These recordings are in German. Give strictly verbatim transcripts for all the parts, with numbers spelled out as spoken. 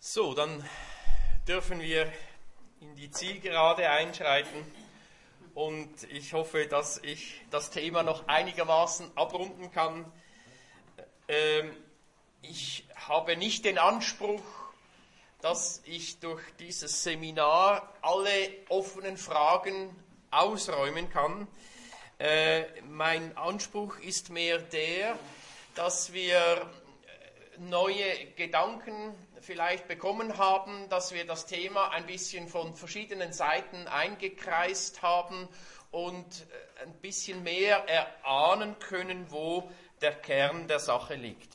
So, dann dürfen wir in die Zielgerade einschreiten und ich hoffe, dass ich das Thema noch einigermaßen abrunden kann. Ähm, ich habe nicht den Anspruch, dass ich durch dieses Seminar alle offenen Fragen ausräumen kann. Äh, mein Anspruch ist mehr der, dass wir neue Gedanken vielleicht bekommen haben, dass wir das Thema ein bisschen von verschiedenen Seiten eingekreist haben und ein bisschen mehr erahnen können, wo der Kern der Sache liegt.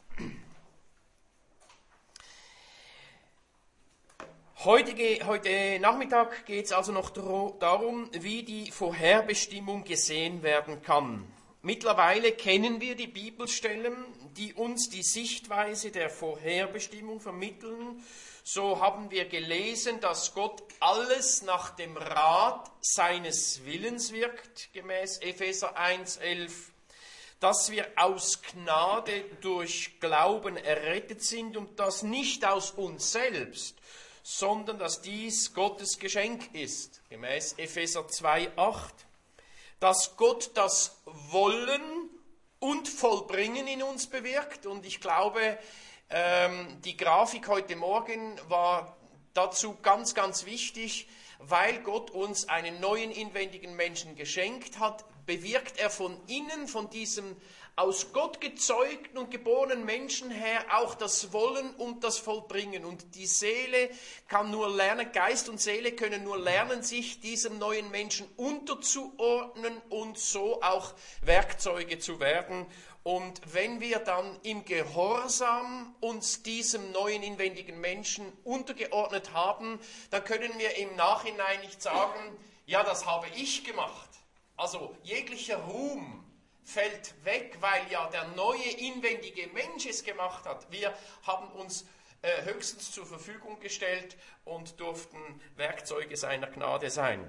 Heute, heute Nachmittag geht es also noch darum, wie die Vorherbestimmung gesehen werden kann. Mittlerweile kennen wir die Bibelstellen, die uns die Sichtweise der Vorherbestimmung vermitteln. So haben wir gelesen, dass Gott alles nach dem Rat seines Willens wirkt, gemäß Epheser eins elf, dass wir aus Gnade durch Glauben errettet sind und das nicht aus uns selbst, sondern dass dies Gottes Geschenk ist, gemäß Epheser zwei acht. Dass Gott das Wollen und Vollbringen in uns bewirkt. Und ich glaube, ähm, die Grafik heute Morgen war dazu ganz, ganz wichtig, weil Gott uns einen neuen inwendigen Menschen geschenkt hat, bewirkt er von innen, von diesem aus Gott gezeugten und geborenen Menschen her auch das Wollen und das Vollbringen. Und die Seele kann nur lernen, Geist und Seele können nur lernen, sich diesem neuen Menschen unterzuordnen und so auch Werkzeuge zu werden. Und wenn wir dann im Gehorsam uns diesem neuen inwendigen Menschen untergeordnet haben, dann können wir im Nachhinein nicht sagen, ja, das habe ich gemacht. Also jeglicher Ruhm fällt weg, weil ja der neue inwendige Mensch es gemacht hat. Wir haben uns äh, höchstens zur Verfügung gestellt und durften Werkzeuge seiner Gnade sein.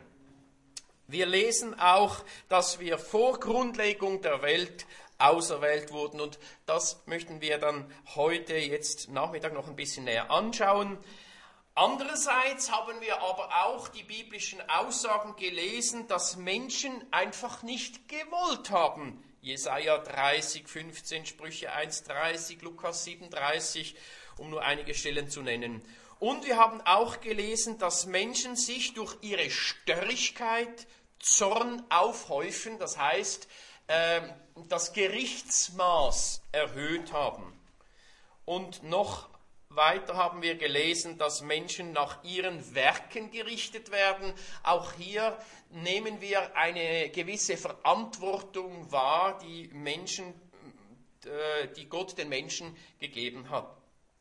Wir lesen auch, dass wir vor Grundlegung der Welt auserwählt wurden und das möchten wir dann heute, jetzt Nachmittag noch ein bisschen näher anschauen. Andererseits haben wir aber auch die biblischen Aussagen gelesen, dass Menschen einfach nicht gewollt haben. Jesaja dreißig, fünfzehn, Sprüche eins dreißig, Lukas siebenunddreißig, um nur einige Stellen zu nennen. Und wir haben auch gelesen, dass Menschen sich durch ihre Störrigkeit Zorn aufhäufen, das heißt, äh, das Gerichtsmaß erhöht haben. Und noch weiter haben wir gelesen, dass Menschen nach ihren Werken gerichtet werden. Auch hier nehmen wir eine gewisse Verantwortung wahr, die Menschen, die Gott den Menschen gegeben hat.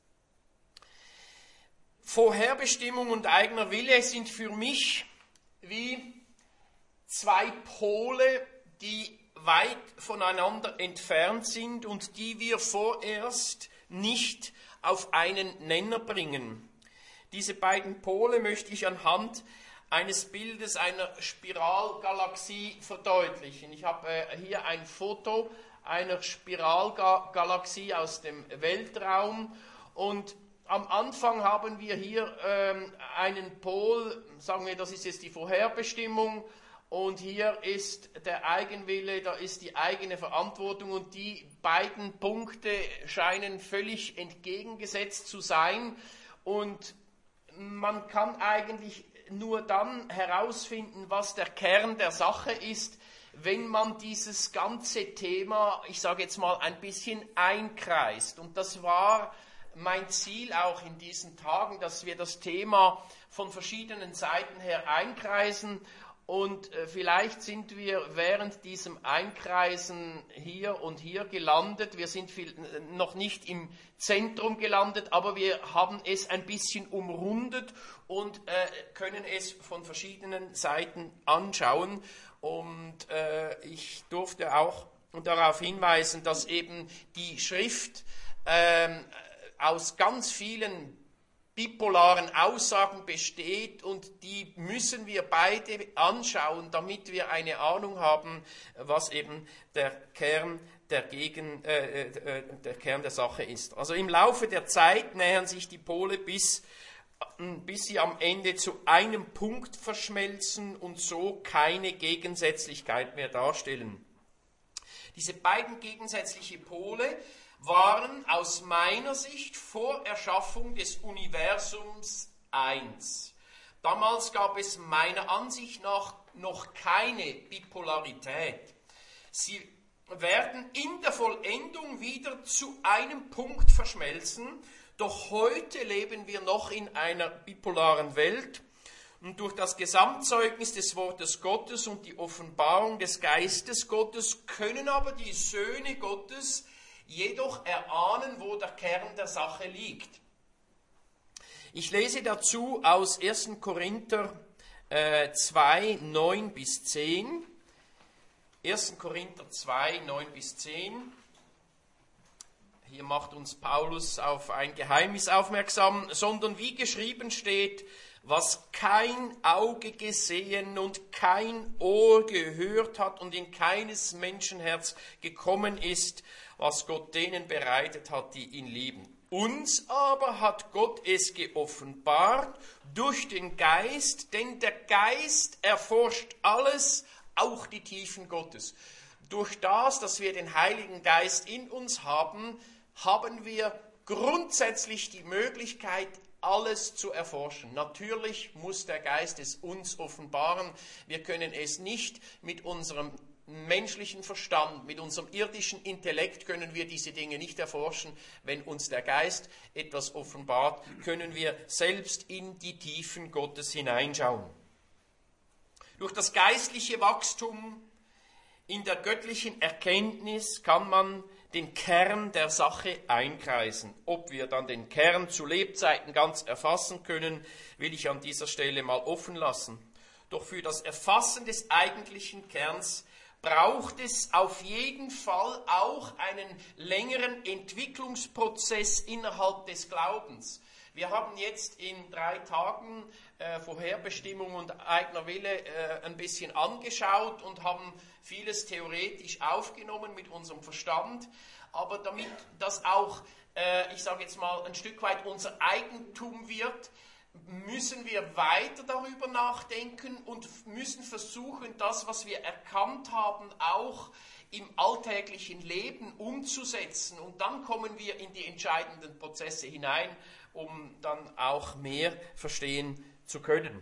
Vorherbestimmung und eigener Wille sind für mich wie zwei Pole, die weit voneinander entfernt sind und die wir vorerst nicht auf einen Nenner bringen. Diese beiden Pole möchte ich anhand eines Bildes einer Spiralgalaxie verdeutlichen. Ich habe hier ein Foto einer Spiralgalaxie aus dem Weltraum und am Anfang haben wir hier ähm, einen Pol, sagen wir, das ist jetzt die Vorherbestimmung, und hier ist der Eigenwille, da ist die eigene Verantwortung und die beiden Punkte scheinen völlig entgegengesetzt zu sein und man kann eigentlich nur dann herausfinden, was der Kern der Sache ist, wenn man dieses ganze Thema, ich sage jetzt mal, ein bisschen einkreist. Und das war mein Ziel auch in diesen Tagen, dass wir das Thema von verschiedenen Seiten her einkreisen. Und vielleicht sind wir während diesem Einkreisen hier und hier gelandet. Wir sind viel, noch nicht im Zentrum gelandet, aber wir haben es ein bisschen umrundet und äh, können es von verschiedenen Seiten anschauen. Und äh, ich durfte auch darauf hinweisen, dass eben die Schrift äh, aus ganz vielen bipolaren Aussagen besteht und die müssen wir beide anschauen, damit wir eine Ahnung haben, was eben der Kern der, Gegen, äh, äh, der Kern der Sache ist. Also im Laufe der Zeit nähern sich die Pole bis bis sie am Ende zu einem Punkt verschmelzen und so keine Gegensätzlichkeit mehr darstellen. Diese beiden gegensätzlichen Pole waren aus meiner Sicht vor Erschaffung des Universums eins. Damals gab es meiner Ansicht nach noch keine Bipolarität. Sie werden in der Vollendung wieder zu einem Punkt verschmelzen, doch heute leben wir noch in einer bipolaren Welt und durch das Gesamtzeugnis des Wortes Gottes und die Offenbarung des Geistes Gottes können aber die Söhne Gottes jedoch erahnen, wo der Kern der Sache liegt. Ich lese dazu aus ersten Korinther äh, zwei, neun bis zehn. ersten Korinther zwei, neun bis zehn. Hier macht uns Paulus auf ein Geheimnis aufmerksam, sondern wie geschrieben steht, was kein Auge gesehen und kein Ohr gehört hat und in keines Menschenherz gekommen ist, was Gott denen bereitet hat, die ihn lieben. Uns aber hat Gott es geoffenbart durch den Geist, denn der Geist erforscht alles, auch die Tiefen Gottes. Durch das, dass wir den Heiligen Geist in uns haben, haben wir grundsätzlich die Möglichkeit, alles zu erforschen. Natürlich muss der Geist es uns offenbaren. Wir können es nicht mit unserem menschlichen Verstand, mit unserem irdischen Intellekt können wir diese Dinge nicht erforschen. Wenn uns der Geist etwas offenbart, können wir selbst in die Tiefen Gottes hineinschauen. Durch das geistliche Wachstum in der göttlichen Erkenntnis kann man den Kern der Sache einkreisen. Ob wir dann den Kern zu Lebzeiten ganz erfassen können, will ich an dieser Stelle mal offen lassen. Doch für das Erfassen des eigentlichen Kerns braucht es auf jeden Fall auch einen längeren Entwicklungsprozess innerhalb des Glaubens. Wir haben jetzt in drei Tagen äh, Vorherbestimmung und eigener Wille äh, ein bisschen angeschaut und haben vieles theoretisch aufgenommen mit unserem Verstand. Aber damit das auch, äh, ich sage jetzt mal, ein Stück weit unser Eigentum wird, müssen wir weiter darüber nachdenken und müssen versuchen, das, was wir erkannt haben, auch im alltäglichen Leben umzusetzen. Und dann kommen wir in die entscheidenden Prozesse hinein, um dann auch mehr verstehen zu können.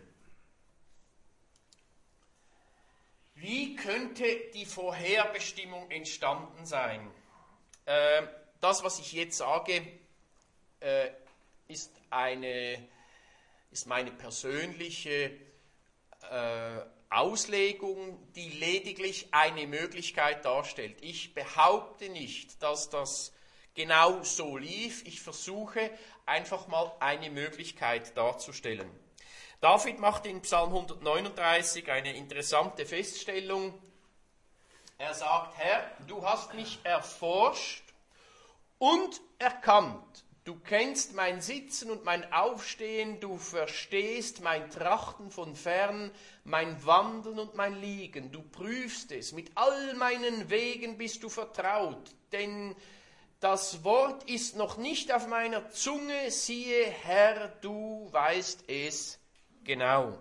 Wie könnte die Vorherbestimmung entstanden sein? Äh, das, was ich jetzt sage, äh, ist, eine, ist meine persönliche äh, Auslegung, die lediglich eine Möglichkeit darstellt. Ich behaupte nicht, dass das genau so lief. Ich versuche einfach mal eine Möglichkeit darzustellen. David macht in Psalm hundertneununddreißig eine interessante Feststellung. Er sagt, Herr, du hast mich erforscht und erkannt. Du kennst mein Sitzen und mein Aufstehen, du verstehst mein Trachten von fern, mein Wandeln und mein Liegen. Du prüfst es, mit all meinen Wegen bist du vertraut, denn das Wort ist noch nicht auf meiner Zunge, siehe, Herr, du weißt es genau.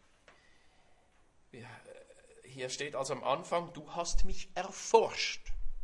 Hier steht also am Anfang, du hast mich erforscht.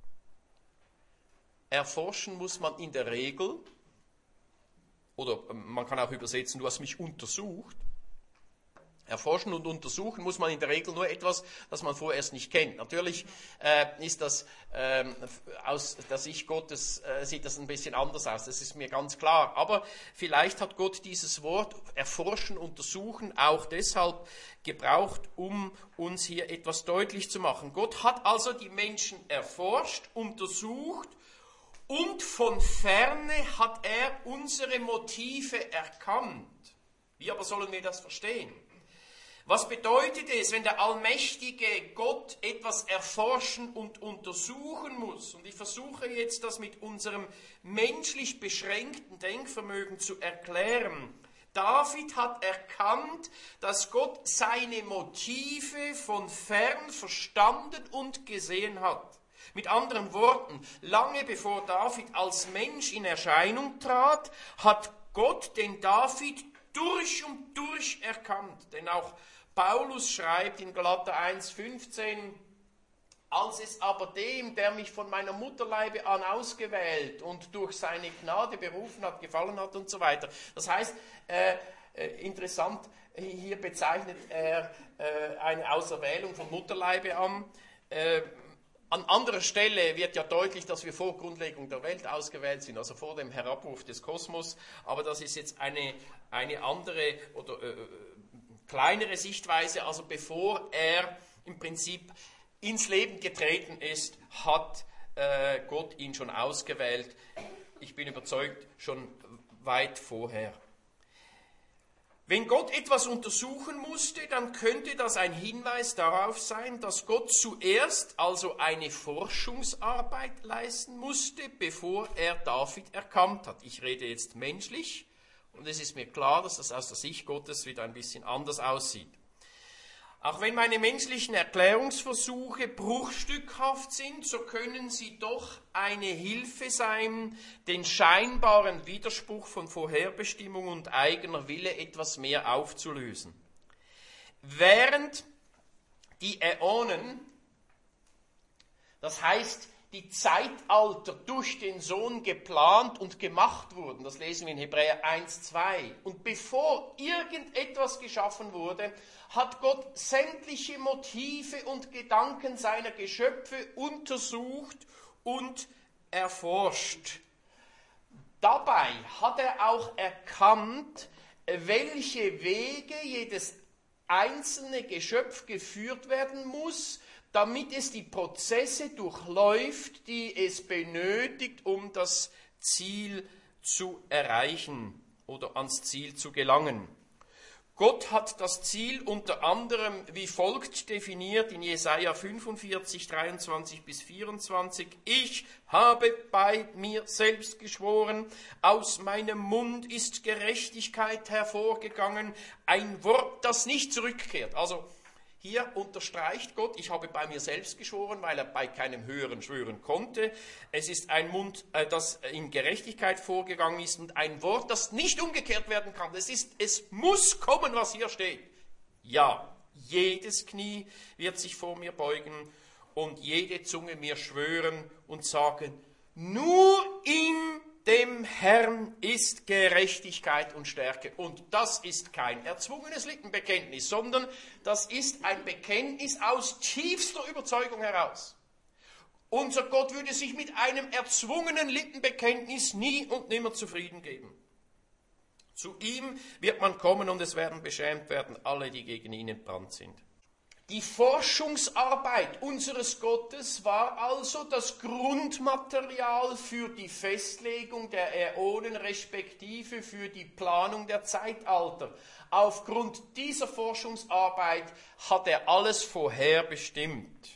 Erforschen muss man in der Regel, oder man kann auch übersetzen, du hast mich untersucht. Erforschen und untersuchen muss man in der Regel nur etwas, das man vorerst nicht kennt. Natürlich äh, ist das ähm, aus der Sicht Gottes äh, sieht das ein bisschen anders aus, das ist mir ganz klar. Aber vielleicht hat Gott dieses Wort erforschen, untersuchen auch deshalb gebraucht, um uns hier etwas deutlich zu machen. Gott hat also die Menschen erforscht, untersucht und von ferne hat er unsere Motive erkannt. Wie aber sollen wir das verstehen? Was bedeutet es, wenn der allmächtige Gott etwas erforschen und untersuchen muss? Und ich versuche jetzt, das mit unserem menschlich beschränkten Denkvermögen zu erklären. David hat erkannt, dass Gott seine Motive von fern verstanden und gesehen hat. Mit anderen Worten, lange bevor David als Mensch in Erscheinung trat, hat Gott den David durch und durch erkannt. Denn auch Paulus schreibt in Galater eins fünfzehn, als es aber dem, der mich von meiner Mutterleibe an ausgewählt und durch seine Gnade berufen hat, gefallen hat und so weiter. Das heißt, äh, äh, interessant, hier bezeichnet er äh, eine Auserwählung von Mutterleibe an. Äh, an anderer Stelle wird ja deutlich, dass wir vor Grundlegung der Welt ausgewählt sind, also vor dem Herabwurf des Kosmos. Aber das ist jetzt eine, eine andere oder äh, kleinere Sichtweise. Also bevor er im Prinzip ins Leben getreten ist, hat äh, Gott ihn schon ausgewählt. Ich bin überzeugt, schon weit vorher. Wenn Gott etwas untersuchen musste, dann könnte das ein Hinweis darauf sein, dass Gott zuerst also eine Forschungsarbeit leisten musste, bevor er David erkannt hat. Ich rede jetzt menschlich und es ist mir klar, dass das aus der Sicht Gottes wieder ein bisschen anders aussieht. Auch wenn meine menschlichen Erklärungsversuche bruchstückhaft sind, so können sie doch eine Hilfe sein, den scheinbaren Widerspruch von Vorherbestimmung und eigener Wille etwas mehr aufzulösen. Während die Äonen, das heißt die Zeitalter durch den Sohn geplant und gemacht wurden, das lesen wir in Hebräer eins zwei, und bevor irgendetwas geschaffen wurde, hat Gott sämtliche Motive und Gedanken seiner Geschöpfe untersucht und erforscht. Dabei hat er auch erkannt, welche Wege jedes einzelne Geschöpf geführt werden muss, damit es die Prozesse durchläuft, die es benötigt, um das Ziel zu erreichen oder ans Ziel zu gelangen. Gott hat das Ziel unter anderem wie folgt definiert in Jesaja fünfundvierzig, dreiundzwanzig bis vierundzwanzig. Ich habe bei mir selbst geschworen, aus meinem Mund ist Gerechtigkeit hervorgegangen, ein Wort, das nicht zurückkehrt. Also hier unterstreicht Gott, ich habe bei mir selbst geschworen, weil er bei keinem Höheren schwören konnte. Es ist ein Mund, äh, das in Gerechtigkeit vorgegangen ist und ein Wort, das nicht umgekehrt werden kann. Es ist, es muss kommen, was hier steht. Ja, jedes Knie wird sich vor mir beugen und jede Zunge mir schwören und sagen, nur in dem Herrn ist Gerechtigkeit und Stärke. Und das ist kein erzwungenes Lippenbekenntnis, sondern das ist ein Bekenntnis aus tiefster Überzeugung heraus. Unser Gott würde sich mit einem erzwungenen Lippenbekenntnis nie und nimmer zufrieden geben. Zu ihm wird man kommen und es werden beschämt werden alle, die gegen ihn entbrannt sind. Die Forschungsarbeit unseres Gottes war also das Grundmaterial für die Festlegung der Äonen respektive für die Planung der Zeitalter. Aufgrund dieser Forschungsarbeit hat er alles vorherbestimmt.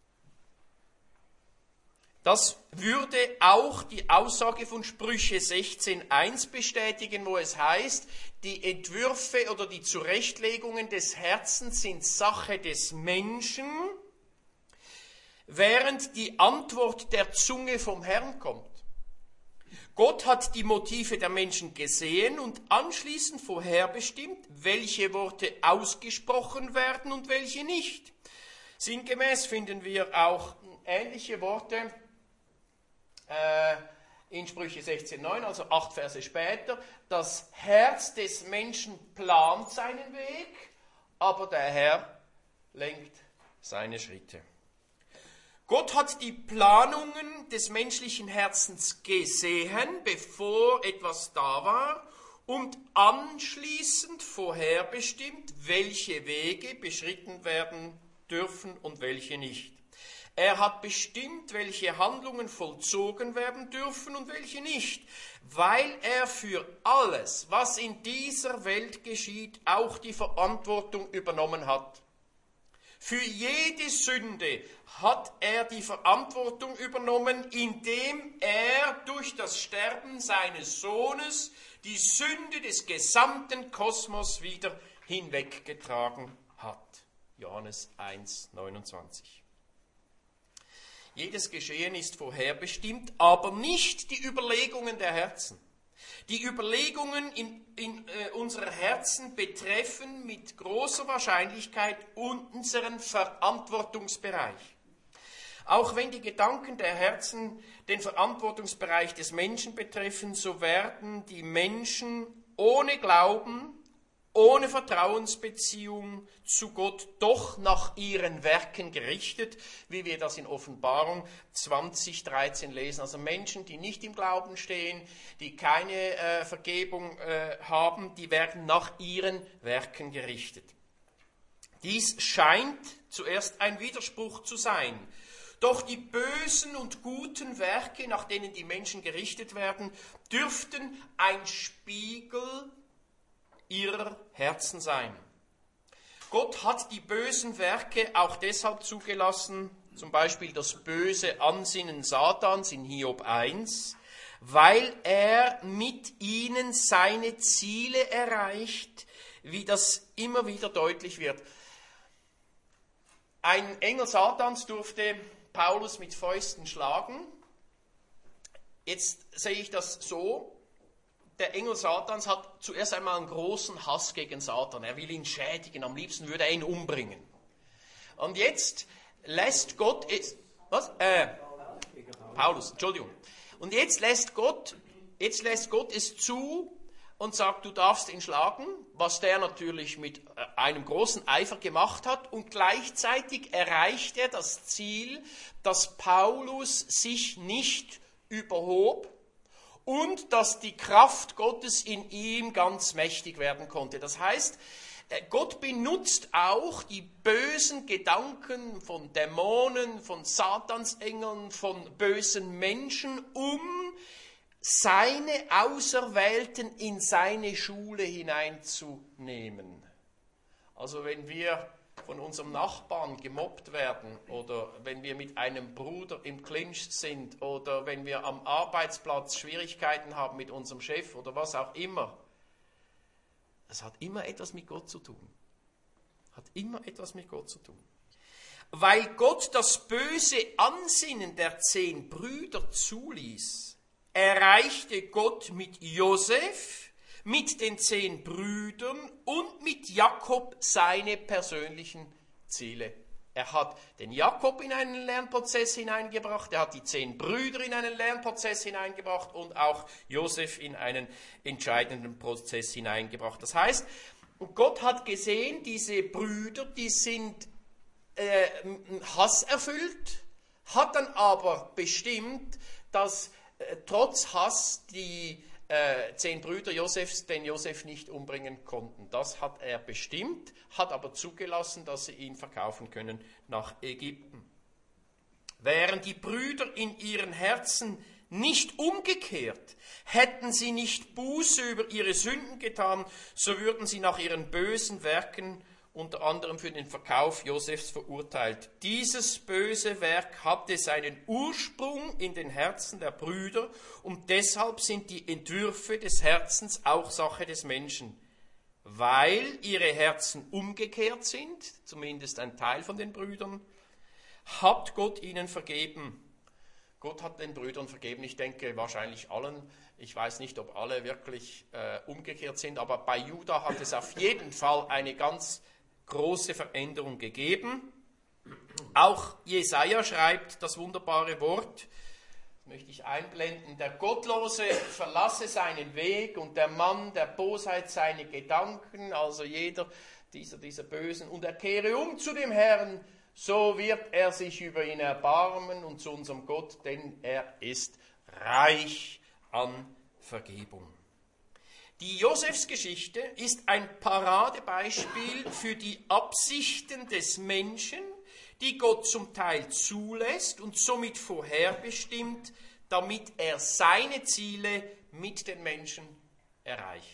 Das würde auch die Aussage von Sprüche sechzehn eins bestätigen, wo es heißt, die Entwürfe oder die Zurechtlegungen des Herzens sind Sache des Menschen, während die Antwort der Zunge vom Herrn kommt. Gott hat die Motive der Menschen gesehen und anschließend vorherbestimmt, welche Worte ausgesprochen werden und welche nicht. Sinngemäß finden wir auch ähnliche Worte in Sprüche sechzehn neun, also acht Verse später, das Herz des Menschen plant seinen Weg, aber der Herr lenkt seine Schritte. Gott hat die Planungen des menschlichen Herzens gesehen, bevor etwas da war, und anschließend vorherbestimmt, welche Wege beschritten werden dürfen und welche nicht. Er hat bestimmt, welche Handlungen vollzogen werden dürfen und welche nicht, weil er für alles, was in dieser Welt geschieht, auch die Verantwortung übernommen hat. Für jede Sünde hat er die Verantwortung übernommen, indem er durch das Sterben seines Sohnes die Sünde des gesamten Kosmos wieder hinweggetragen hat. Johannes eins neunundzwanzig. Jedes Geschehen ist vorherbestimmt, aber nicht die Überlegungen der Herzen. Die Überlegungen in, in äh, unserer Herzen betreffen mit großer Wahrscheinlichkeit unseren Verantwortungsbereich. Auch wenn die Gedanken der Herzen den Verantwortungsbereich des Menschen betreffen, so werden die Menschen ohne Glauben, ohne Vertrauensbeziehung zu Gott doch nach ihren Werken gerichtet, wie wir das in Offenbarung zwanzig dreizehn lesen. Also Menschen, die nicht im Glauben stehen, die keine äh, Vergebung äh, haben, die werden nach ihren Werken gerichtet. Dies scheint zuerst ein Widerspruch zu sein. Doch die bösen und guten Werke, nach denen die Menschen gerichtet werden, dürften ein Spiegel ihrer Herzen sein. Gott hat die bösen Werke auch deshalb zugelassen, zum Beispiel das böse Ansinnen Satans in Hiob eins, weil er mit ihnen seine Ziele erreicht, wie das immer wieder deutlich wird. Ein Engel Satans durfte Paulus mit Fäusten schlagen. Jetzt sehe ich das so, der Engel Satans hat zuerst einmal einen großen Hass gegen Satan. Er will ihn schädigen, am liebsten würde er ihn umbringen. Und jetzt lässt Gott, es, was? Äh, Paulus, Entschuldigung. Und jetzt lässt Gott, jetzt lässt Gott es zu und sagt, du darfst ihn schlagen, was der natürlich mit einem großen Eifer gemacht hat. Und gleichzeitig erreicht er das Ziel, dass Paulus sich nicht überhob und dass die Kraft Gottes in ihm ganz mächtig werden konnte. Das heißt, Gott benutzt auch die bösen Gedanken von Dämonen, von Satansengeln, von bösen Menschen, um seine Auserwählten in seine Schule hineinzunehmen. Also wenn wir von unserem Nachbarn gemobbt werden oder wenn wir mit einem Bruder im Clinch sind oder wenn wir am Arbeitsplatz Schwierigkeiten haben mit unserem Chef oder was auch immer, das hat immer etwas mit Gott zu tun. Hat immer etwas mit Gott zu tun. Weil Gott das böse Ansinnen der zehn Brüder zuließ, erreichte Gott mit Josef, mit den zehn Brüdern und mit Jakob seine persönlichen Ziele. Er hat den Jakob in einen Lernprozess hineingebracht, er hat die zehn Brüder in einen Lernprozess hineingebracht und auch Josef in einen entscheidenden Prozess hineingebracht. Das heißt, Gott hat gesehen, diese Brüder, die sind äh, hasserfüllt, hat dann aber bestimmt, dass äh, trotz Hass die Äh, zehn Brüder Josefs den Josef nicht umbringen konnten. Das hat er bestimmt, hat aber zugelassen, dass sie ihn verkaufen können nach Ägypten. Wären die Brüder in ihren Herzen nicht umgekehrt, hätten sie nicht Buße über ihre Sünden getan, so würden sie nach ihren bösen Werken unter anderem für den Verkauf Josefs verurteilt. Dieses böse Werk hatte seinen Ursprung in den Herzen der Brüder und deshalb sind die Entwürfe des Herzens auch Sache des Menschen. Weil ihre Herzen umgekehrt sind, zumindest ein Teil von den Brüdern, hat Gott ihnen vergeben. Gott hat den Brüdern vergeben, ich denke wahrscheinlich allen. Ich weiß nicht, ob alle wirklich äh, umgekehrt sind, aber bei Juda hat es auf jeden Fall eine ganz große Veränderung gegeben. Auch Jesaja schreibt das wunderbare Wort, das möchte ich einblenden, der Gottlose verlasse seinen Weg und der Mann der Bosheit seine Gedanken, also jeder dieser, dieser Bösen, und er kehre um zu dem Herrn, so wird er sich über ihn erbarmen und zu unserem Gott, denn er ist reich an Vergebung. Die Josefsgeschichte ist ein Paradebeispiel für die Absichten des Menschen, die Gott zum Teil zulässt und somit vorherbestimmt, damit er seine Ziele mit den Menschen erreicht.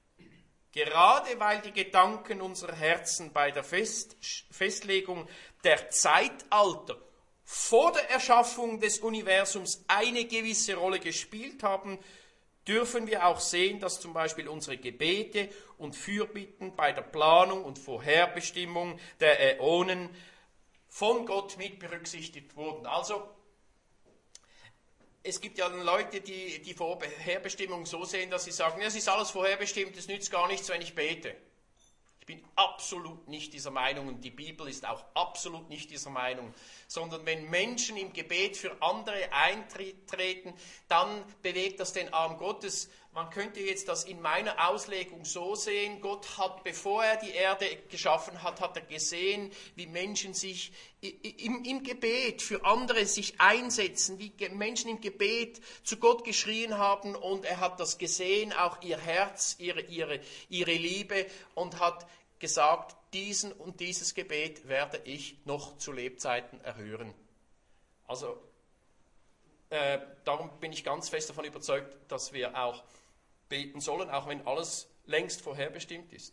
Gerade weil die Gedanken unserer Herzen bei der Fest, Festlegung der Zeitalter vor der Erschaffung des Universums eine gewisse Rolle gespielt haben, dürfen wir auch sehen, dass zum Beispiel unsere Gebete und Fürbitten bei der Planung und Vorherbestimmung der Äonen von Gott mit berücksichtigt wurden. Also es gibt ja Leute, die die Vorherbestimmung so sehen, dass sie sagen, ja, es ist alles vorherbestimmt, es nützt gar nichts, wenn ich bete. Ich bin absolut nicht dieser Meinung und die Bibel ist auch absolut nicht dieser Meinung, sondern wenn Menschen im Gebet für andere eintreten, dann bewegt das den Arm Gottes. Man könnte jetzt das in meiner Auslegung so sehen, Gott hat, bevor er die Erde geschaffen hat, hat er gesehen, wie Menschen sich im, im Gebet für andere sich einsetzen, wie Menschen im Gebet zu Gott geschrien haben und er hat das gesehen, auch ihr Herz, ihre, ihre, ihre Liebe und hat gesagt, diesen und dieses Gebet werde ich noch zu Lebzeiten erhören. Also äh, darum bin ich ganz fest davon überzeugt, dass wir auch beten sollen, auch wenn alles längst vorherbestimmt ist.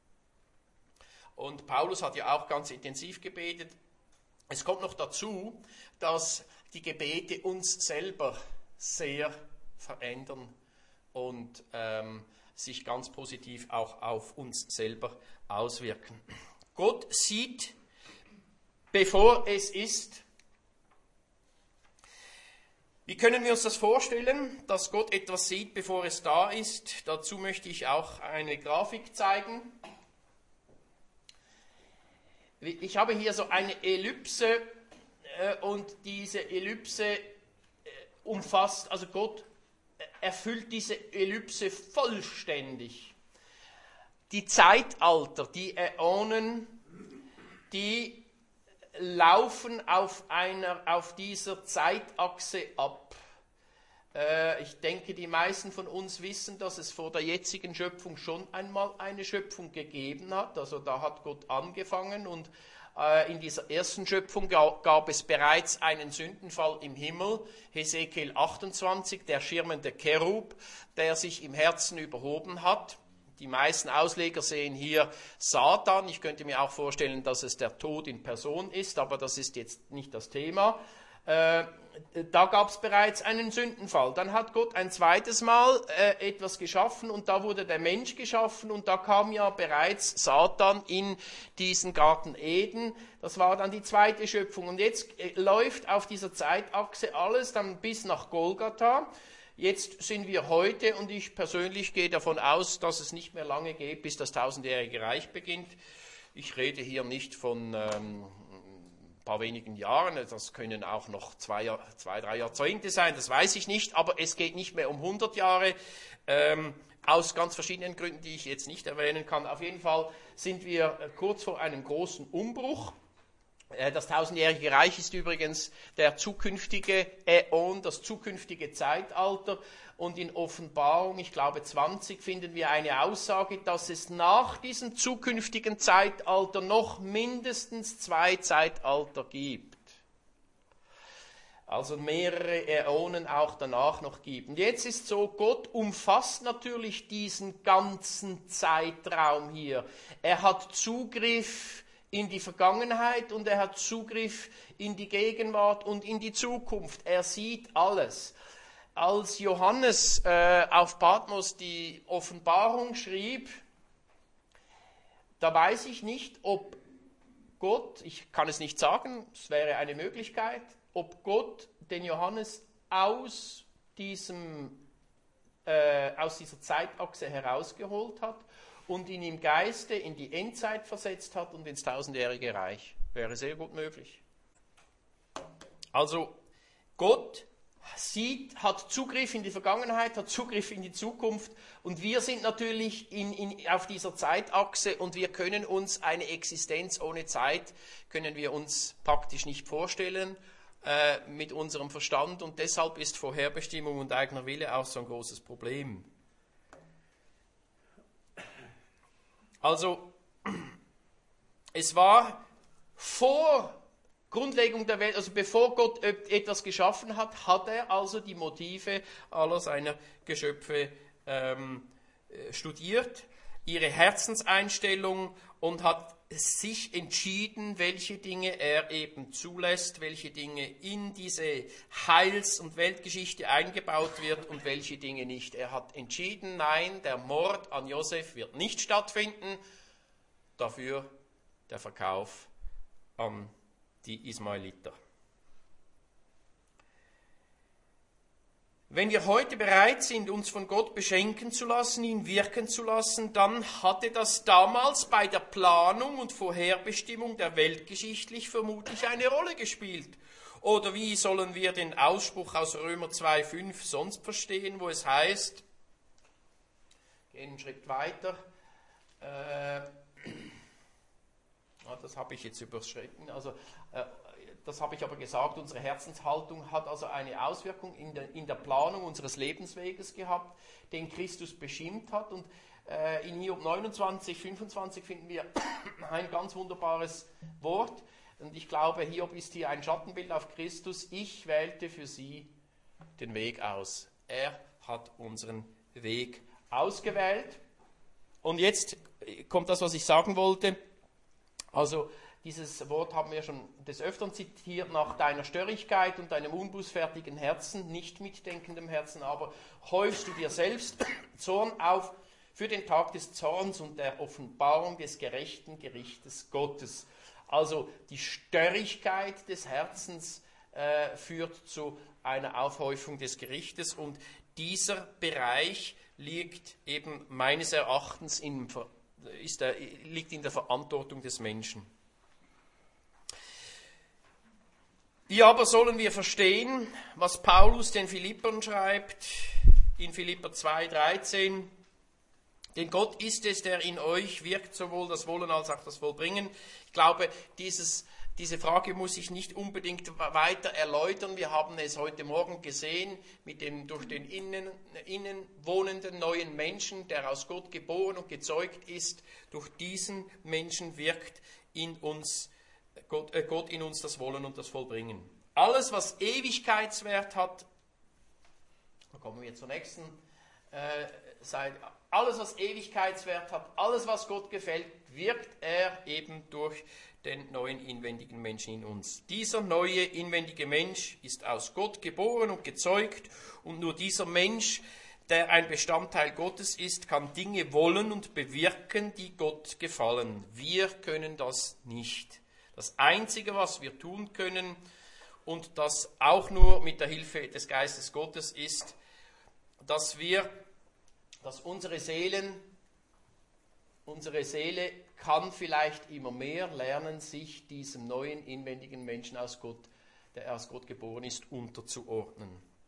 Und Paulus hat ja auch ganz intensiv gebetet. Es kommt noch dazu, dass die Gebete uns selber sehr verändern und ähm, sich ganz positiv auch auf uns selber auswirken. Gott sieht, bevor es ist. Wie können wir uns das vorstellen, dass Gott etwas sieht, bevor es da ist? Dazu möchte ich auch eine Grafik zeigen. Ich habe hier so eine Ellipse äh, und diese Ellipse äh, umfasst, also Gott erfüllt diese Ellipse vollständig. Die Zeitalter, die Äonen, die laufen auf, einer, auf dieser Zeitachse ab. Äh, ich denke, die meisten von uns wissen, dass es vor der jetzigen Schöpfung schon einmal eine Schöpfung gegeben hat. Also da hat Gott angefangen und äh, in dieser ersten Schöpfung gab, gab es bereits einen Sündenfall im Himmel. Hesekiel achtundzwanzig, der schirmende Cherub, der sich im Herzen überhoben hat. Die meisten Ausleger sehen hier Satan. Ich könnte mir auch vorstellen, dass es der Tod in Person ist, aber das ist jetzt nicht das Thema. Äh, da gab es bereits einen Sündenfall. Dann hat Gott ein zweites Mal äh, etwas geschaffen und da wurde der Mensch geschaffen und da kam ja bereits Satan in diesen Garten Eden. Das war dann die zweite Schöpfung und jetzt äh, läuft auf dieser Zeitachse alles dann bis nach Golgatha. Jetzt sind wir heute und ich persönlich gehe davon aus, dass es nicht mehr lange geht, bis das tausendjährige Reich beginnt. Ich rede hier nicht von ähm, ein paar wenigen Jahren, das können auch noch zwei, zwei, drei Jahrzehnte sein, das weiß ich nicht, aber es geht nicht mehr um hundert Jahre, ähm, aus ganz verschiedenen Gründen, die ich jetzt nicht erwähnen kann. Auf jeden Fall sind wir kurz vor einem großen Umbruch. Das tausendjährige Reich ist übrigens der zukünftige Äon, das zukünftige Zeitalter. Und in Offenbarung, ich glaube zwanzig, finden wir eine Aussage, dass es nach diesem zukünftigen Zeitalter noch mindestens zwei Zeitalter gibt. Also mehrere Äonen auch danach noch gibt. Und jetzt ist so, Gott umfasst natürlich diesen ganzen Zeitraum hier. Er hat Zugriff in die Vergangenheit und er hat Zugriff in die Gegenwart und in die Zukunft. Er sieht alles. Als Johannes äh, auf Patmos die Offenbarung schrieb, da weiß ich nicht, ob Gott, ich kann es nicht sagen, es wäre eine Möglichkeit, ob Gott den Johannes aus, diesem, äh, aus dieser Zeitachse herausgeholt hat und ihn im Geiste in die Endzeit versetzt hat und ins tausendjährige Reich. Wäre sehr gut möglich. Also Gott sieht, hat Zugriff in die Vergangenheit, hat Zugriff in die Zukunft und wir sind natürlich in, in, auf dieser Zeitachse und wir können uns eine Existenz ohne Zeit, können wir uns praktisch nicht vorstellen äh, mit unserem Verstand und deshalb ist Vorherbestimmung und eigener Wille auch so ein großes Problem. Also, es war vor Grundlegung der Welt, also bevor Gott etwas geschaffen hat, hat er also die Motive aller seiner Geschöpfe ähm, studiert, ihre Herzenseinstellung und hat sich entschieden, welche Dinge er eben zulässt, welche Dinge in diese Heils- und Weltgeschichte eingebaut wird und welche Dinge nicht. Er hat entschieden, nein, der Mord an Josef wird nicht stattfinden, dafür der Verkauf an die Ismaeliter. Wenn wir heute bereit sind, uns von Gott beschenken zu lassen, ihn wirken zu lassen, dann hatte das damals bei der Planung und Vorherbestimmung der Welt geschichtlich vermutlich eine Rolle gespielt. Oder wie sollen wir den Ausspruch aus Römer zwei fünf sonst verstehen, wo es heißt, gehen einen Schritt weiter, äh, das habe ich jetzt überschritten, also äh, das habe ich aber gesagt, unsere Herzenshaltung hat also eine Auswirkung in der, in der Planung unseres Lebensweges gehabt, den Christus bestimmt hat. Und äh, in Hiob neunundzwanzig, fünfundzwanzig finden wir ein ganz wunderbares Wort. Und ich glaube, Hiob ist hier ein Schattenbild auf Christus. Ich wählte für sie den Weg aus. Er hat unseren Weg ausgewählt. Und jetzt kommt das, was ich sagen wollte. Also dieses Wort haben wir schon des Öfteren zitiert, nach deiner Störrigkeit und deinem unbußfertigen Herzen, nicht mitdenkendem Herzen, aber häufst du dir selbst Zorn auf für den Tag des Zorns und der Offenbarung des gerechten Gerichtes Gottes. Also die Störrigkeit des Herzens äh, führt zu einer Aufhäufung des Gerichtes, und dieser Bereich liegt eben meines Erachtens in, ist der, liegt in der Verantwortung des Menschen. Wie aber sollen wir verstehen, was Paulus den Philippern schreibt, in Philipper zwei dreizehn? Denn Gott ist es, der in euch wirkt, sowohl das Wollen als auch das Vollbringen. Ich glaube, dieses, diese Frage muss ich nicht unbedingt weiter erläutern. Wir haben es heute Morgen gesehen mit dem durch den innen, innen wohnenden neuen Menschen, der aus Gott geboren und gezeugt ist. Durch diesen Menschen wirkt in uns Gott, äh, Gott in uns das Wollen und das Vollbringen. Alles, was Ewigkeitswert hat, da kommen wir zur nächsten äh, Seite, alles, was Ewigkeitswert hat, alles, was Gott gefällt, wirkt er eben durch den neuen inwendigen Menschen in uns. Dieser neue inwendige Mensch ist aus Gott geboren und gezeugt, und nur dieser Mensch, der ein Bestandteil Gottes ist, kann Dinge wollen und bewirken, die Gott gefallen. Wir können das nicht. Das Einzige, was wir tun können, und das auch nur mit der Hilfe des Geistes Gottes, ist, dass wir, dass unsere Seelen, unsere Seele kann vielleicht immer mehr lernen, sich diesem neuen inwendigen Menschen aus Gott, der aus Gott geboren ist, unterzuordnen.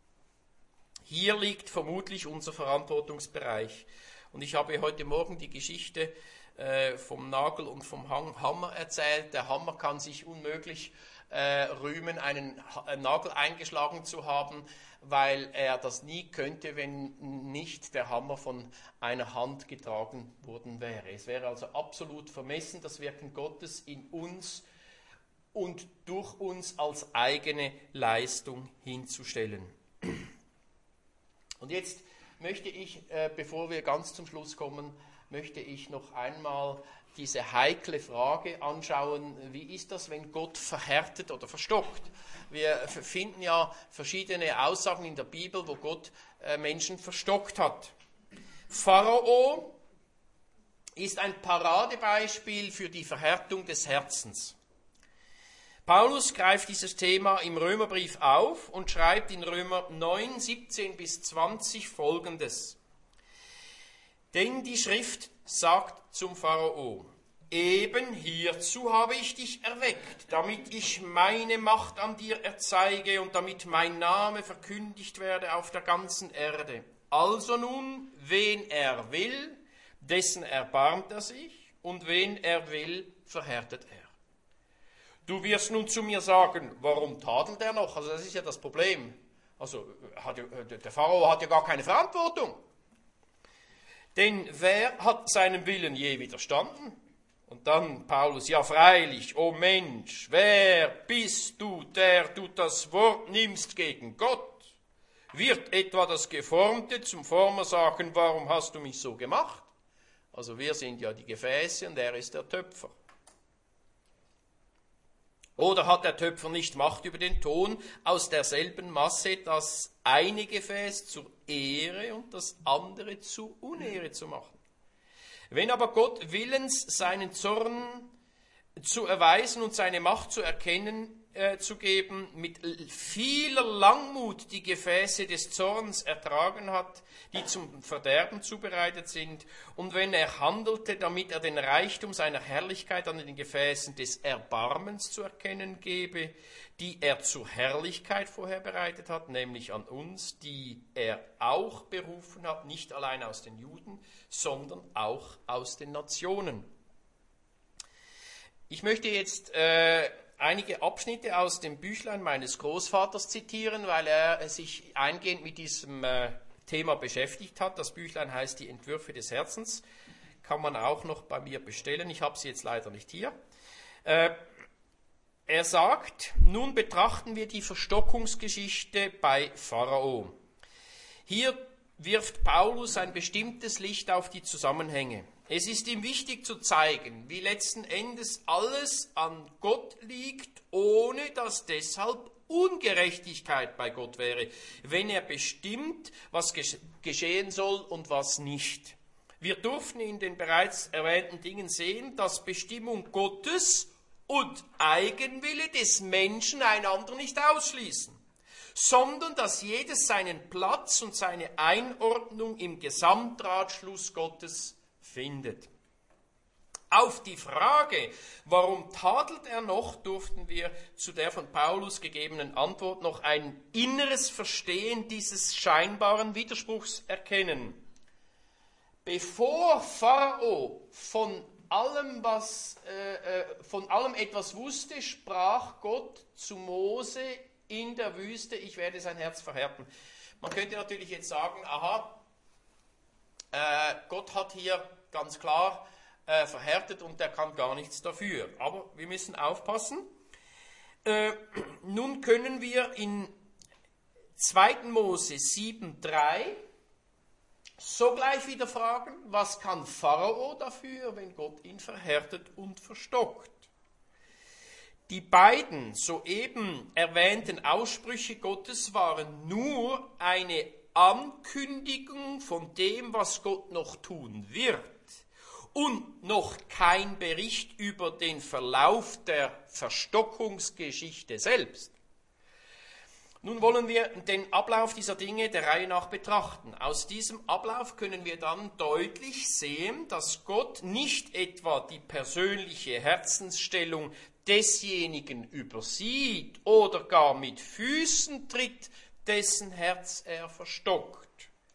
Hier liegt vermutlich unser Verantwortungsbereich. Und ich habe heute Morgen die Geschichte vom Nagel und vom Hammer erzählt. Der Hammer kann sich unmöglich äh, rühmen, einen, einen Nagel eingeschlagen zu haben, weil er das nie könnte, wenn nicht der Hammer von einer Hand getragen worden wäre. Es wäre also absolut vermessen, das Wirken Gottes in uns und durch uns als eigene Leistung hinzustellen. Und jetzt möchte ich, äh, bevor wir ganz zum Schluss kommen, möchte ich noch einmal diese heikle Frage anschauen, wie ist das, wenn Gott verhärtet oder verstockt? Wir finden ja verschiedene Aussagen in der Bibel, wo Gott Menschen verstockt hat. Pharao ist ein Paradebeispiel für die Verhärtung des Herzens. Paulus greift dieses Thema im Römerbrief auf und schreibt in Römer neun, siebzehn bis zwanzig Folgendes. Denn die Schrift sagt zum Pharao, eben hierzu habe ich dich erweckt, damit ich meine Macht an dir erzeige und damit mein Name verkündigt werde auf der ganzen Erde. Also nun, wen er will, dessen erbarmt er sich, und wen er will, verhärtet er. Du wirst nun zu mir sagen, warum tadelt er noch? Also das ist ja das Problem. Also hat, der Pharao hat ja gar keine Verantwortung. Denn wer hat seinem Willen je widerstanden? Und dann Paulus, ja freilich, o Mensch, wer bist du, der du das Wort nimmst gegen Gott? Wird etwa das Geformte zum Former sagen, warum hast du mich so gemacht? Also wir sind ja die Gefäße und er ist der Töpfer. Oder hat der Töpfer nicht Macht über den Ton, aus derselben Masse das eine Gefäß zur Ehre und das andere zur Unehre zu machen? Wenn aber Gott willens, seinen Zorn zu erweisen und seine Macht zu erkennen, äh, zu geben, mit vieler Langmut die Gefäße des Zorns ertragen hat, die zum Verderben zubereitet sind, und wenn er handelte, damit er den Reichtum seiner Herrlichkeit an den Gefäßen des Erbarmens zu erkennen gebe, die er zur Herrlichkeit vorher bereitet hat, nämlich an uns, die er auch berufen hat, nicht allein aus den Juden, sondern auch aus den Nationen. Ich möchte jetzt äh, einige Abschnitte aus dem Büchlein meines Großvaters zitieren, weil er sich eingehend mit diesem äh, Thema beschäftigt hat. Das Büchlein heißt Die Entwürfe des Herzens, kann man auch noch bei mir bestellen. Ich habe sie jetzt leider nicht hier. Äh, er sagt, nun betrachten wir die Verstockungsgeschichte bei Pharao. Hier wirft Paulus ein bestimmtes Licht auf die Zusammenhänge. Es ist ihm wichtig zu zeigen, wie letzten Endes alles an Gott liegt, ohne dass deshalb Ungerechtigkeit bei Gott wäre, wenn er bestimmt, was geschehen soll und was nicht. Wir durften in den bereits erwähnten Dingen sehen, dass Bestimmung Gottes und Eigenwille des Menschen einander nicht ausschließen, sondern dass jedes seinen Platz und seine Einordnung im Gesamtratschluss Gottes findet. Auf die Frage, warum tadelt er noch, durften wir zu der von Paulus gegebenen Antwort noch ein inneres Verstehen dieses scheinbaren Widerspruchs erkennen. Bevor Pharao von allem, was, äh, von allem etwas wusste, sprach Gott zu Mose in der Wüste, ich werde sein Herz verhärten. Man könnte natürlich jetzt sagen, aha, äh, Gott hat hier ganz klar äh, verhärtet und der kann gar nichts dafür. Aber wir müssen aufpassen. Äh, nun können wir in zweiten Mose sieben drei sogleich wieder fragen, was kann Pharao dafür, wenn Gott ihn verhärtet und verstockt? Die beiden soeben erwähnten Aussprüche Gottes waren nur eine Ankündigung von dem, was Gott noch tun wird, und noch kein Bericht über den Verlauf der Verstockungsgeschichte selbst. Nun wollen wir den Ablauf dieser Dinge der Reihe nach betrachten. Aus diesem Ablauf können wir dann deutlich sehen, dass Gott nicht etwa die persönliche Herzensstellung desjenigen übersieht oder gar mit Füßen tritt, dessen Herz er verstockt.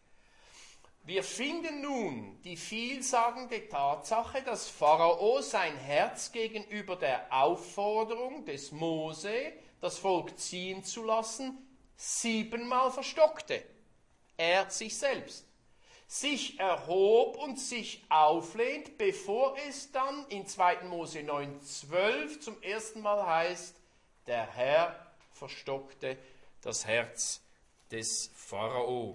Wir finden nun die vielsagende Tatsache, dass Pharao sein Herz gegenüber der Aufforderung des Mose, das Volk ziehen zu lassen, siebenmal verstockte. Er sich selbst. Sich erhob und sich auflehnt, bevor es dann in zweiten Mose neun zwölf zum ersten Mal heißt, der Herr verstockte das Herz des Pharao.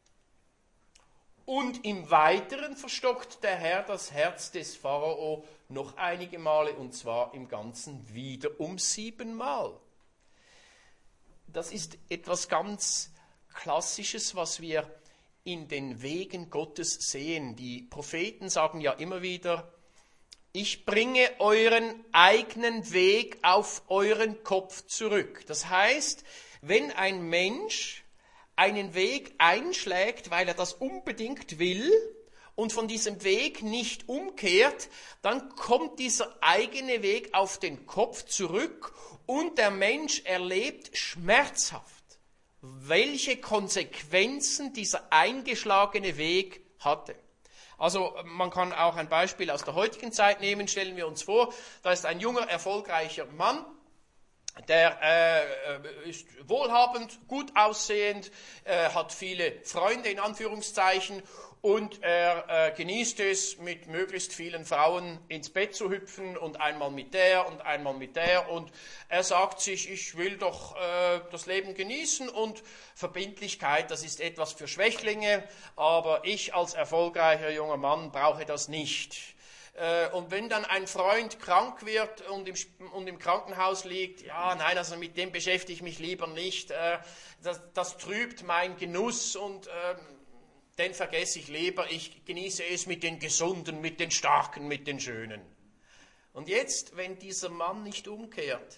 Und im Weiteren verstockt der Herr das Herz des Pharao noch einige Male, und zwar im Ganzen wieder um siebenmal. Das ist etwas ganz Klassisches, was wir in den Wegen Gottes sehen. Die Propheten sagen ja immer wieder, ich bringe euren eigenen Weg auf euren Kopf zurück. Das heißt, wenn ein Mensch einen Weg einschlägt, weil er das unbedingt will und von diesem Weg nicht umkehrt, dann kommt dieser eigene Weg auf den Kopf zurück und der Mensch erlebt schmerzhaft, welche Konsequenzen dieser eingeschlagene Weg hatte. Also man kann auch ein Beispiel aus der heutigen Zeit nehmen. Stellen wir uns vor, da ist ein junger, erfolgreicher Mann, der äh, ist wohlhabend, gut aussehend, äh, hat viele Freunde in Anführungszeichen und er äh, genießt es, mit möglichst vielen Frauen ins Bett zu hüpfen und einmal mit der und einmal mit der, und er sagt sich, ich will doch äh, das Leben genießen und Verbindlichkeit, das ist etwas für Schwächlinge, aber ich als erfolgreicher junger Mann brauche das nicht. Und wenn dann ein Freund krank wird und im, und im Krankenhaus liegt, ja, nein, also mit dem beschäftige ich mich lieber nicht, das, das trübt meinen Genuss und äh, den vergesse ich lieber, ich genieße es mit den Gesunden, mit den Starken, mit den Schönen. Und jetzt, wenn dieser Mann nicht umkehrt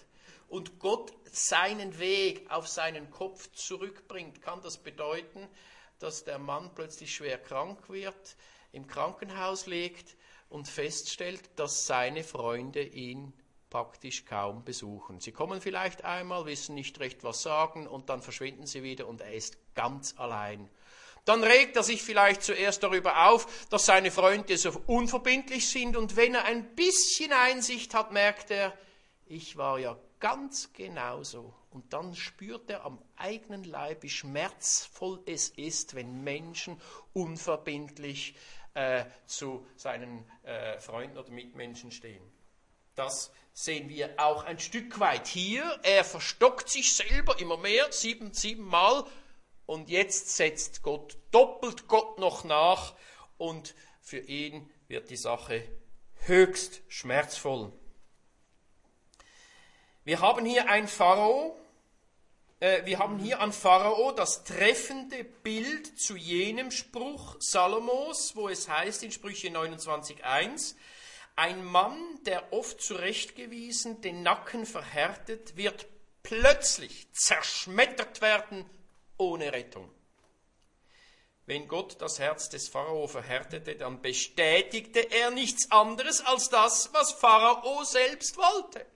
und Gott seinen Weg auf seinen Kopf zurückbringt, kann das bedeuten, dass der Mann plötzlich schwer krank wird, im Krankenhaus liegt und feststellt, dass seine Freunde ihn praktisch kaum besuchen. Sie kommen vielleicht einmal, wissen nicht recht, was sagen, und dann verschwinden sie wieder und er ist ganz allein. Dann regt er sich vielleicht zuerst darüber auf, dass seine Freunde so unverbindlich sind, und wenn er ein bisschen Einsicht hat, merkt er, ich war ja ganz genauso. Und dann spürt er am eigenen Leib, wie schmerzvoll es ist, wenn Menschen unverbindlich äh, zu seinen äh, Freunden oder Mitmenschen stehen. Das sehen wir auch ein Stück weit hier. Er verstockt sich selber immer mehr, sieben, sieben Mal. Und jetzt setzt Gott, doppelt Gott noch nach. Und für ihn wird die Sache höchst schmerzvoll. Wir haben hier ein Pharao, äh, wir haben hier an Pharao das treffende Bild zu jenem Spruch Salomos, wo es heißt in Sprüche neunundzwanzig eins, ein Mann, der oft zurechtgewiesen, den Nacken verhärtet, wird plötzlich zerschmettert werden ohne Rettung. Wenn Gott das Herz des Pharao verhärtete, dann bestätigte er nichts anderes als das, was Pharao selbst wollte.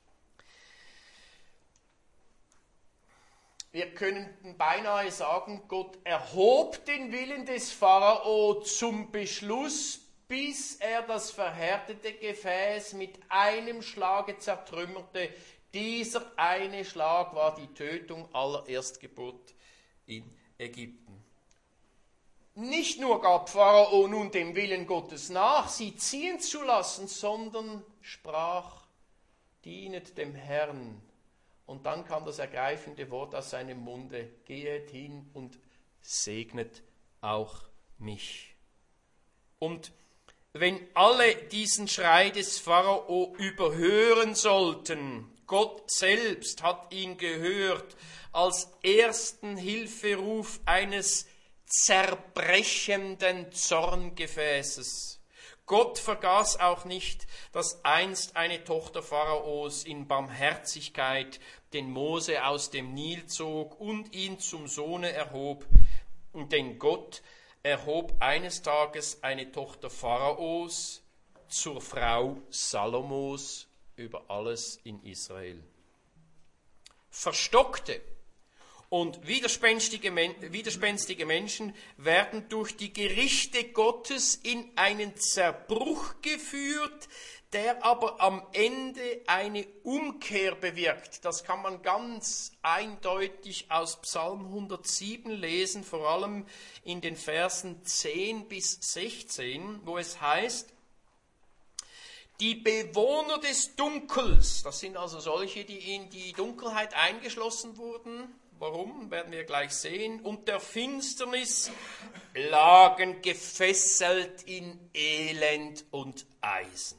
Wir könnten beinahe sagen, Gott erhob den Willen des Pharao zum Beschluss, bis er das verhärtete Gefäß mit einem Schlage zertrümmerte. Dieser eine Schlag war die Tötung aller Erstgeburt in Ägypten. Nicht nur gab Pharao nun dem Willen Gottes nach, sie ziehen zu lassen, sondern sprach, dienet dem Herrn. Und dann kam das ergreifende Wort aus seinem Munde, gehet hin und segnet auch mich. Und wenn alle diesen Schrei des Pharao überhören sollten, Gott selbst hat ihn gehört, als ersten Hilferuf eines zerbrechenden Zorngefäßes. Gott vergaß auch nicht, dass einst eine Tochter Pharaos in Barmherzigkeit den Mose aus dem Nil zog und ihn zum Sohne erhob. Denn Gott erhob eines Tages eine Tochter Pharaos zur Frau Salomos über alles in Israel. Verstockte und widerspenstige, widerspenstige Menschen werden durch die Gerichte Gottes in einen Zerbruch geführt, der aber am Ende eine Umkehr bewirkt. Das kann man ganz eindeutig aus Psalm hundertsieben lesen, vor allem in den Versen zehn bis sechzehn, wo es heißt, die Bewohner des Dunkels, das sind also solche, die in die Dunkelheit eingeschlossen wurden, warum, werden wir gleich sehen, und der Finsternis lagen gefesselt in Elend und Eisen.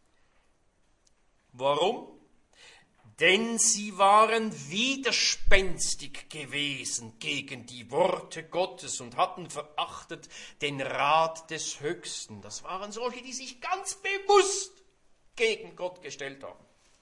Warum? Denn sie waren widerspenstig gewesen gegen die Worte Gottes und hatten verachtet den Rat des Höchsten. Das waren solche, die sich ganz bewusst gegen Gott gestellt haben.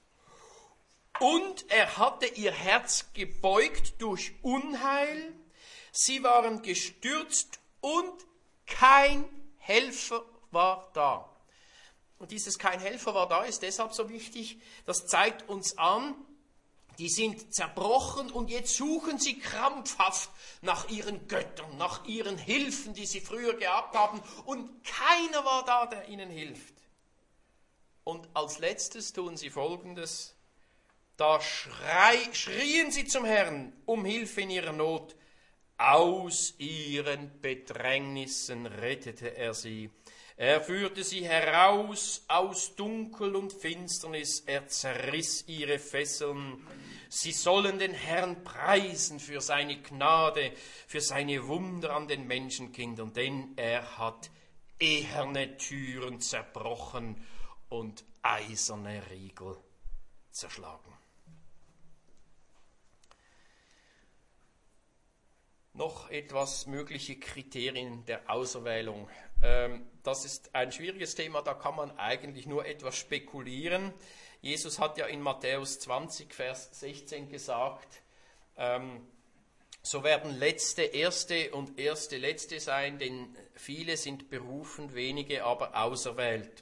Und er hatte ihr Herz gebeugt durch Unheil, sie waren gestürzt und kein Helfer war da. Und dieses kein Helfer war da ist deshalb so wichtig, das zeigt uns an, die sind zerbrochen und jetzt suchen sie krampfhaft nach ihren Göttern, nach ihren Hilfen, die sie früher gehabt haben, und keiner war da, der ihnen hilft. Und als letztes tun sie Folgendes, da schrei, schrien sie zum Herrn um Hilfe in ihrer Not. Aus ihren Bedrängnissen rettete er sie. Er führte sie heraus aus Dunkel und Finsternis, er zerriss ihre Fesseln. Sie sollen den Herrn preisen für seine Gnade, für seine Wunder an den Menschenkindern, denn er hat eherne Türen zerbrochen und eiserne Riegel zerschlagen. Noch etwas mögliche Kriterien der Auserwählung. Ähm, das ist ein schwieriges Thema, da kann man eigentlich nur etwas spekulieren. Jesus hat ja in Matthäus zwanzig, Vers sechzehn gesagt, ähm, so werden Letzte Erste und Erste Letzte sein, denn viele sind berufen, wenige aber auserwählt.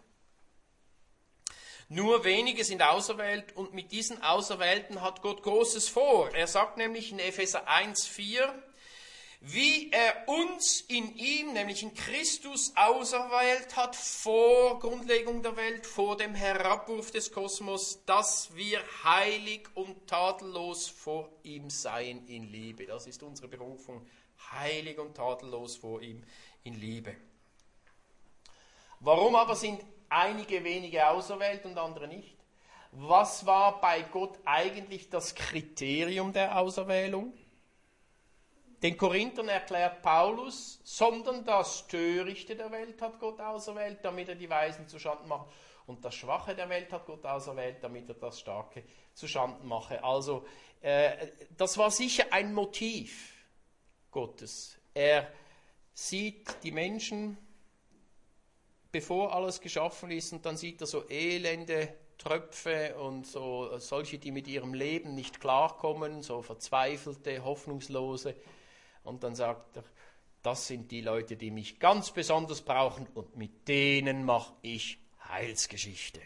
Nur wenige sind auserwählt und mit diesen Auserwählten hat Gott Großes vor. Er sagt nämlich in Epheser eins, vier, wie er uns in ihm, nämlich in Christus, auserwählt hat vor Grundlegung der Welt, vor dem Herabwurf des Kosmos, dass wir heilig und tadellos vor ihm seien in Liebe. Das ist unsere Berufung, heilig und tadellos vor ihm in Liebe. Warum aber sind einige wenige auserwählt und andere nicht? Was war bei Gott eigentlich das Kriterium der Auserwählung? Den Korinthern erklärt Paulus, sondern das Törichte der Welt hat Gott auserwählt, damit er die Weisen zuschanden macht. Und das Schwache der Welt hat Gott auserwählt, damit er das Starke zuschanden mache. Also äh, das war sicher ein Motiv Gottes. Er sieht die Menschen, bevor alles geschaffen ist, und dann sieht er so elende Tröpfe und so solche, die mit ihrem Leben nicht klarkommen, so verzweifelte, hoffnungslose. Und dann sagt er, das sind die Leute, die mich ganz besonders brauchen und mit denen mache ich Heilsgeschichte.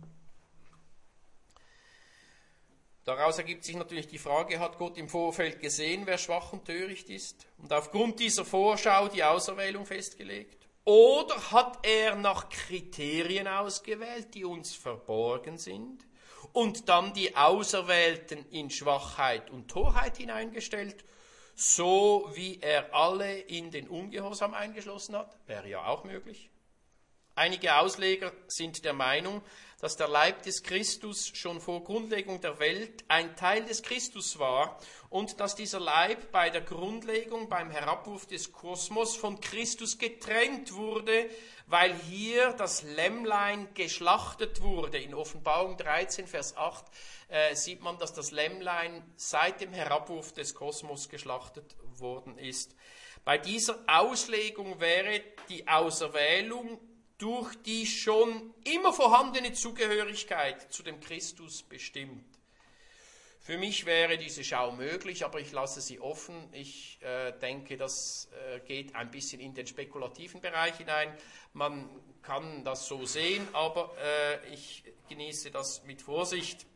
Daraus ergibt sich natürlich die Frage, hat Gott im Vorfeld gesehen, wer schwach und töricht ist und aufgrund dieser Vorschau die Auserwählung festgelegt? Oder hat er nach Kriterien ausgewählt, die uns verborgen sind und dann die Auserwählten in Schwachheit und Torheit hineingestellt, so wie er alle in den Ungehorsam eingeschlossen hat? Wäre ja auch möglich. Einige Ausleger sind der Meinung, dass der Leib des Christus schon vor Grundlegung der Welt ein Teil des Christus war und dass dieser Leib bei der Grundlegung, beim Herabwurf des Kosmos von Christus getrennt wurde, weil hier das Lämmlein geschlachtet wurde. In Offenbarung dreizehn, Vers acht äh, sieht man, dass das Lämmlein seit dem Herabwurf des Kosmos geschlachtet worden ist. Bei dieser Auslegung wäre die Auserwählung durch die schon immer vorhandene Zugehörigkeit zu dem Christus bestimmt. Für mich wäre diese Schau möglich, aber ich lasse sie offen. Ich äh, denke, das äh, geht ein bisschen in den spekulativen Bereich hinein. Man kann das so sehen, aber äh, ich genieße das mit Vorsicht.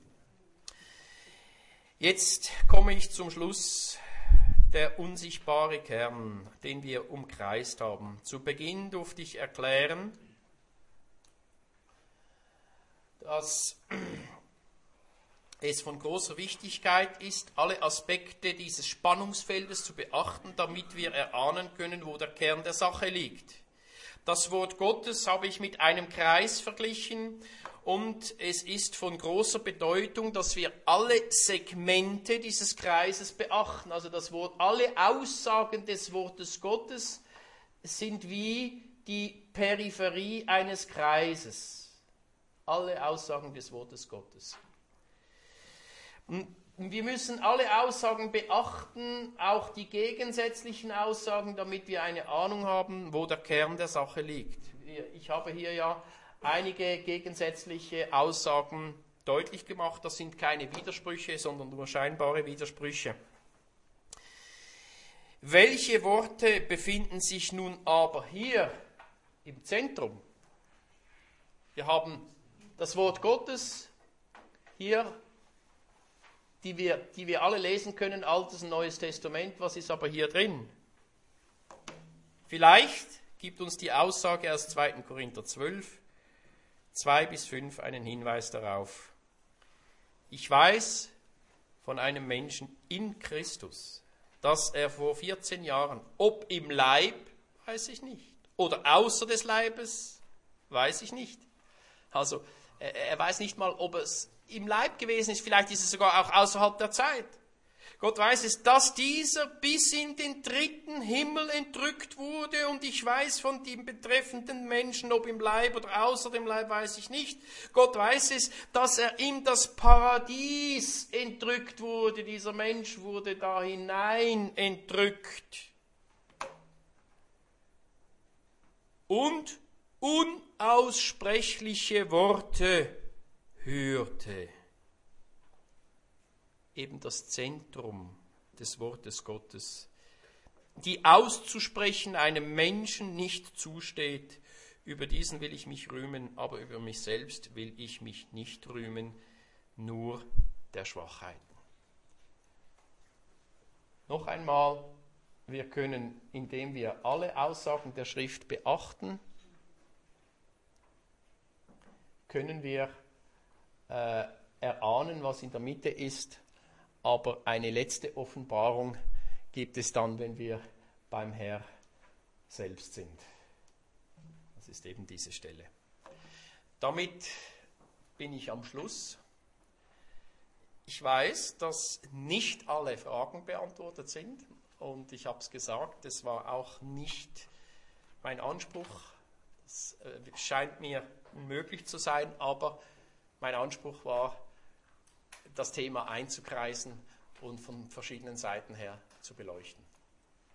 Jetzt komme ich zum Schluss. Der unsichtbare Kern, den wir umkreist haben. Zu Beginn durfte ich erklären, dass es von großer Wichtigkeit ist, alle Aspekte dieses Spannungsfeldes zu beachten, damit wir erahnen können, wo der Kern der Sache liegt. Das Wort Gottes habe ich mit einem Kreis verglichen und es ist von großer Bedeutung, dass wir alle Segmente dieses Kreises beachten. Also das Wort, alle Aussagen des Wortes Gottes sind wie die Peripherie eines Kreises. Alle Aussagen des Wortes Gottes. Wir müssen alle Aussagen beachten, auch die gegensätzlichen Aussagen, damit wir eine Ahnung haben, wo der Kern der Sache liegt. Ich habe hier ja einige gegensätzliche Aussagen deutlich gemacht. Das sind keine Widersprüche, sondern nur scheinbare Widersprüche. Welche Worte befinden sich nun aber hier im Zentrum? Wir haben das Wort Gottes hier, die wir, die wir alle lesen können, Altes und Neues Testament. Was ist aber hier drin? Vielleicht gibt uns die Aussage aus zweiter Korinther zwölf, zwei bis fünf einen Hinweis darauf. Ich weiß von einem Menschen in Christus, dass er vor vierzehn Jahren, ob im Leib, weiß ich nicht, oder außer des Leibes, weiß ich nicht. Also er weiß nicht mal, ob es im Leib gewesen ist, vielleicht ist es sogar auch außerhalb der Zeit. Gott weiß es, dass dieser bis in den dritten Himmel entrückt wurde und ich weiß von dem betreffenden Menschen, ob im Leib oder außer dem Leib, weiß ich nicht. Gott weiß es, dass er in das Paradies entrückt wurde. Dieser Mensch wurde da hinein entrückt. und unaussprechliche Worte hörte. Eben das Zentrum des Wortes Gottes, die auszusprechen einem Menschen nicht zusteht. Über diesen will ich mich rühmen, aber über mich selbst will ich mich nicht rühmen, nur der Schwachheiten. Noch einmal, wir können, indem wir alle Aussagen der Schrift beachten, können wir äh, erahnen, was in der Mitte ist, aber eine letzte Offenbarung gibt es dann, wenn wir beim Herr selbst sind. Das ist eben diese Stelle. Damit bin ich am Schluss. Ich weiß, dass nicht alle Fragen beantwortet sind und ich habe es gesagt, es war auch nicht mein Anspruch. Es äh, scheint mir unmöglich zu sein, aber mein Anspruch war, das Thema einzukreisen und von verschiedenen Seiten her zu beleuchten.